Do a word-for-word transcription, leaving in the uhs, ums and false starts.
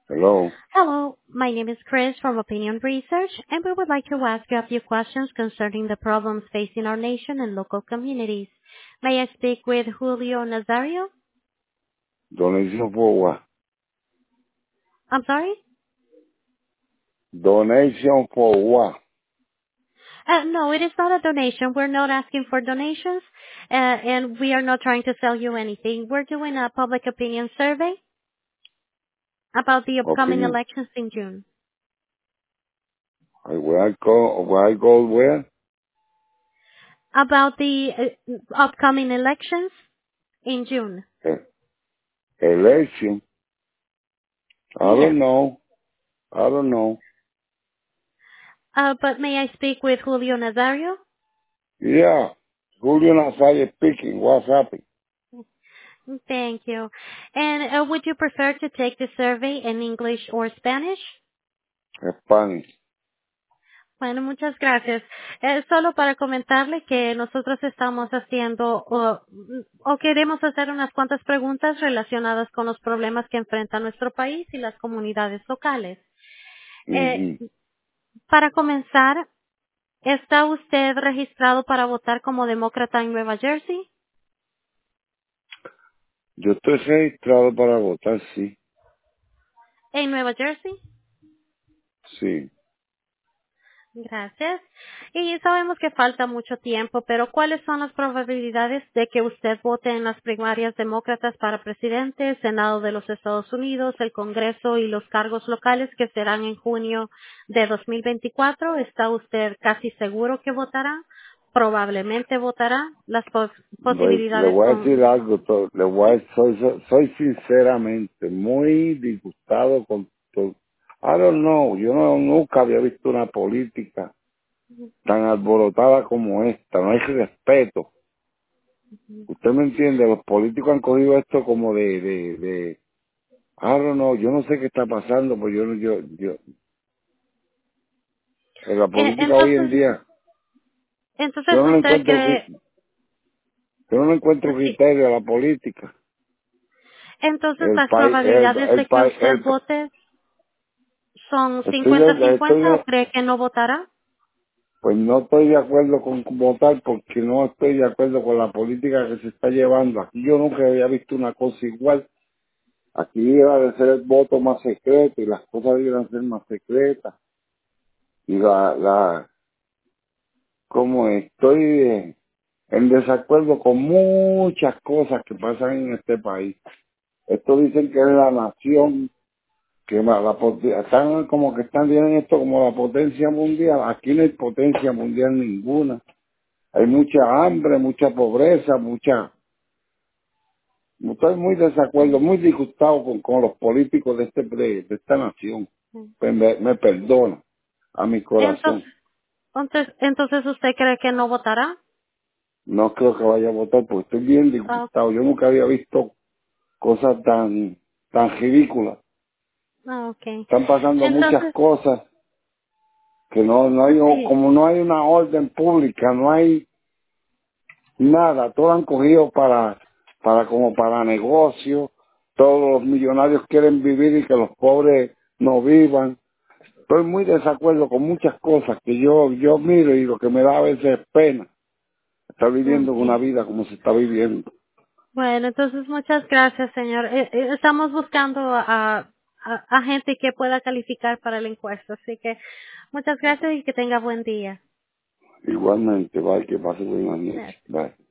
Hello. Hello, my name is Chris from Opinion Research, and we would like to ask you a few questions concerning the problems facing our nation and local communities. May I speak with Julio Nazario? Donation for what? I'm sorry? Donation for what? Uh, no, it is not a donation. We're not asking for donations, uh, and we are not trying to sell you anything. We're doing a public opinion survey about the upcoming Opinion. elections in June. Uh, Where I go, where I go where? About the uh, upcoming elections in June. Eh, Election. I Yes. don't know. I don't know. Uh, but may I speak with Julio Nazario? Yeah. Julio Nazario speaking. What's happening? Thank you. And uh, would you prefer to take the survey in English or Spanish? Spanish. Bueno, muchas gracias. Eh, solo para comentarle que nosotros estamos haciendo o, o queremos hacer unas cuantas preguntas relacionadas con los problemas que enfrenta nuestro país y las comunidades locales. Eh, Ujú. para comenzar, ¿está usted registrado para votar como demócrata en Nueva Jersey? Yo estoy registrado para votar, sí. ¿En Nueva Jersey? Sí. Gracias. Y sabemos que falta mucho tiempo, pero ¿cuáles son las probabilidades de que usted vote en las primarias demócratas para presidente, Senado de los Estados Unidos, el Congreso y los cargos locales que serán en junio de dos mil veinticuatro? ¿Está usted casi seguro que votará? ¿Probablemente votará? Las pos- Voy- le posibilidades voy a son... decir algo. to- Le voy a, soy, soy, soy sinceramente muy disgustado con todo. I don't know. Yo no, nunca había visto una política tan alborotada como esta. No hay respeto. Usted me entiende, los políticos han cogido esto como de, de, de, I don't know, yo no sé qué está pasando, pues yo, no- yo, yo, en la Eh, política hoy en Entonces, día, yo entonces no le usted encuentro, cree... cri- yo no le encuentro Sí. criterio a la política. Entonces El las país, el, probabilidades el de que país, usted el, vote son estoy de, estoy cincuenta-cincuenta o de, cree que no votará? pues no estoy de acuerdo con votar porque no estoy de acuerdo con la política que se está llevando. Aquí yo nunca había visto una cosa igual. Aquí iba a ser el voto más secreto y las cosas iban a ser más secretas. Y la, la, como estoy eh, en desacuerdo con muchas cosas que pasan en este país. Esto dicen que es la nación, que la, la pot- están como que están viendo esto como la potencia mundial. Aquí no hay potencia mundial ninguna. Hay mucha hambre, mucha pobreza, mucha... Estoy muy desacuerdo, muy disgustado con, con los políticos de este de, de esta nación. Pues me, me perdona a mi Entonces, corazón. entonces, entonces ¿usted cree que no votará? No creo que vaya a votar porque estoy bien Ah, disgustado. Yo nunca había visto cosas tan tan ridículas. ah, okay. Están pasando muchas Entonces, cosas que no no hay, sí. como no hay una orden pública, no hay nada, todo han cogido para para como para negocio. Todos los millonarios quieren vivir y que los pobres no vivan. Estoy muy desacuerdo con muchas cosas que yo yo miro y lo que me da a veces es pena estar viviendo una Okay. vida como se está viviendo. Bueno, entonces muchas gracias, señor. Eh, eh, Estamos buscando a, a, a gente que pueda calificar para la encuesta, así que muchas gracias y que tenga buen día. Igualmente, bye, que pase buenas Gracias. noches. Bye.